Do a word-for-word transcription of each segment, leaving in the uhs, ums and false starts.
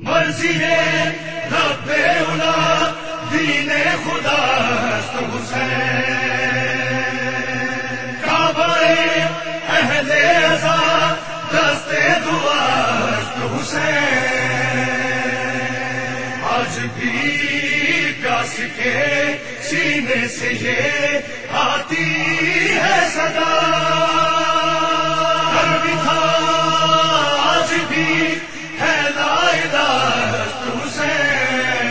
مرضی رب اولا دین خدا است حسین، کعبہ اہل عزا دست دعا است حسین، آج بھی پیاس کے سینے سے یہ آتی ہے صدا، کل بھی تھا آج بھی ہے لا الہ الا حسین،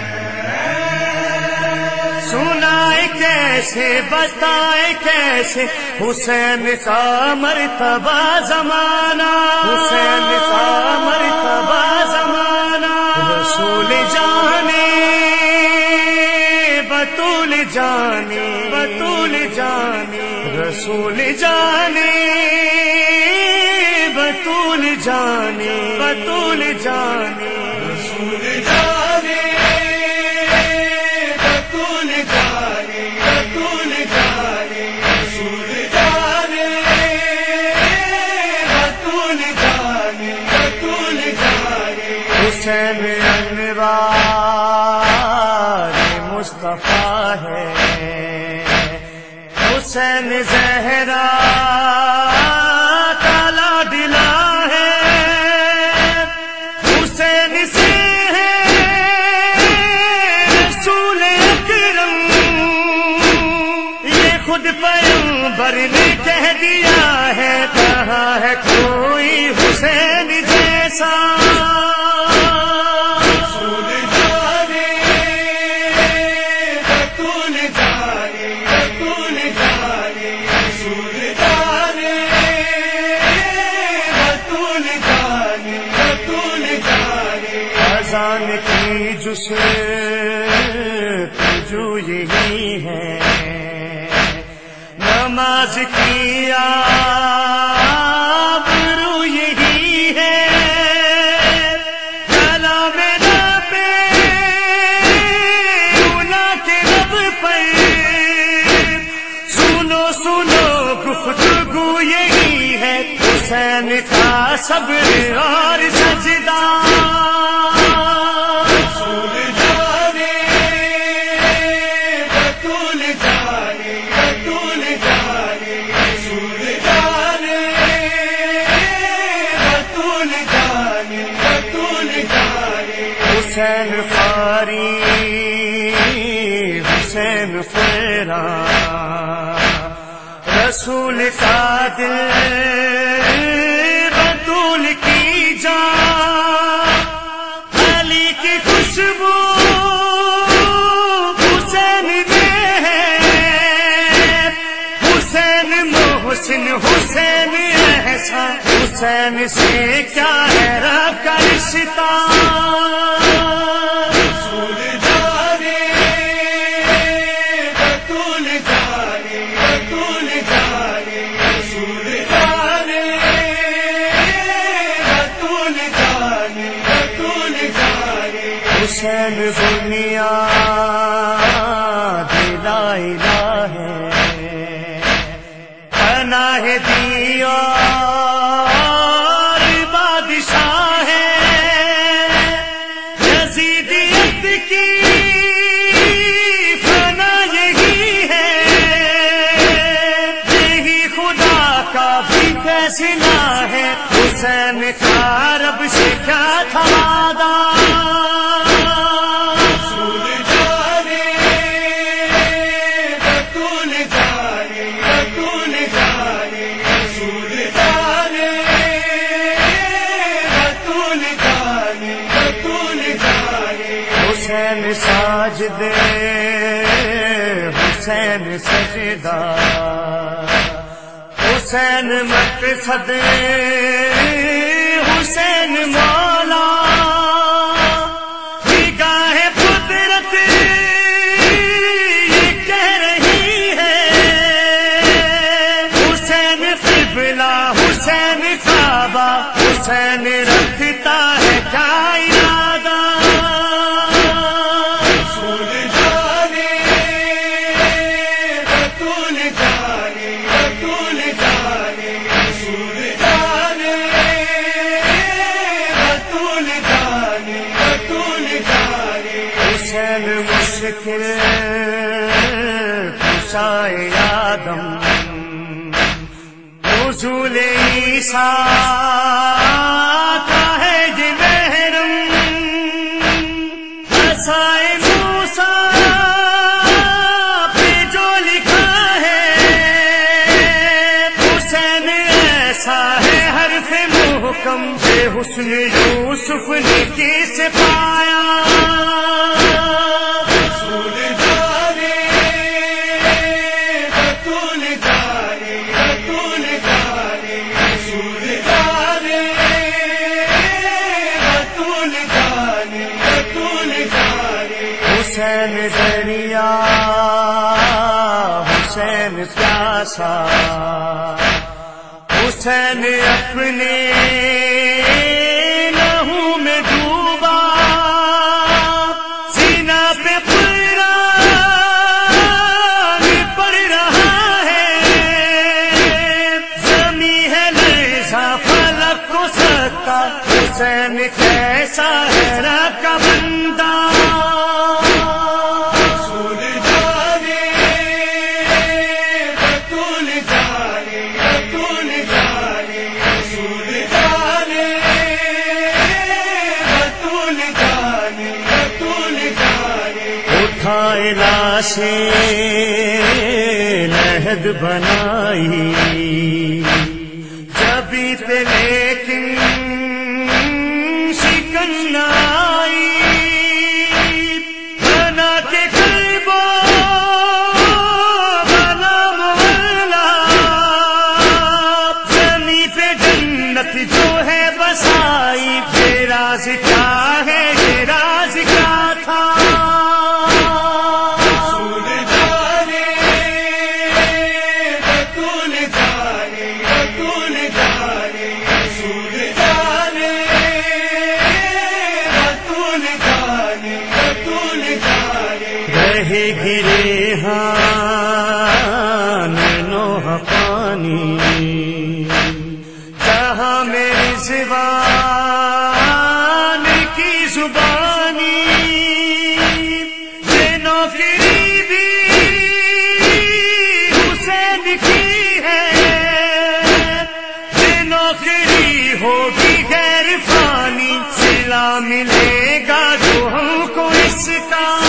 سنائے کیسے بتائے کیسے حسین کا مرتبہ زمانہ، حسین کا مرتبہ زمانہ، رسول جانے بطول جانے بطول جانے رسول جانے بطول جانے بطول جانے رسول جانے بطول جانے بطول جانے رسول جانے بطول جانے بطول جانے حسین انوار مصطفیٰ ہے، حسین زہرا کا لاڈلا ہے، حسین سے ہے رسول اکرم، یہ خود پیغمبر نے کہہ دیا ہے، کہاں ہے کوئی حسین جیسا، اذان کی جس جو یہی ہے، نماز کی آبرو یہی ہے، کلام رب اولا کے رب پر سنو سنو گفتگو یہی ہے، حسین کا صبر اور سجدہ، حسین فاری حسین فیرا رسول کا دل بطول کی جان، علی کی خوشبو حسین میں ہے، حسین محسن حسین احسان، حسین سے کیا ہے رب کا رشتہ، حسین بنیاد لا الہ ہے، پناہ دیا بادشاہ ہے، یزیدیت کی فنا یہی ہے، یہی خدا کا بھی فیصلہ ہے، حسین کا رب سے کیا تھا وعدہ، حسین ساجدے حسین سجدہ، حسین مقصد حسین مولا، نگاہ قدرت یہ کہہ رہی ہے، حسین قبلہ حسین کعبہ، حسین رکھتا ہے کیا ارادہ، مشکل کشائے آدم نزول عیسیٰ کا ہے یہ محرم عصائے موسیٰ پہ جو لکھا ہے حسین ایسا ہے حرف محکم بے حسن یوسف نے کیسے پایا حسین دریا حسین پیاسا حسین اپنے لہو میں ڈوبا سینہ پہ قرآن پڑھ رہا ہے زمین ہے لرزاں فلک کو سکتا حسین کیسا ہے رب کا بندہ اٹھائے لاشیں لحد بنائی جبھی پہ لیکن شکن نہ آئی بنا کے قلبو بنا مولا زمین پہ جنت جو ہے بسائی بے راز کیا ہے یہ راز کیا تھا گرے ہاں نوح پانی جہاں میری زبان کی زبانی یہ نوکری بھی حسین کی ہے یہ نوکری ہوگی غیر فانی صلہ ملے گا جو ہم کو اس کا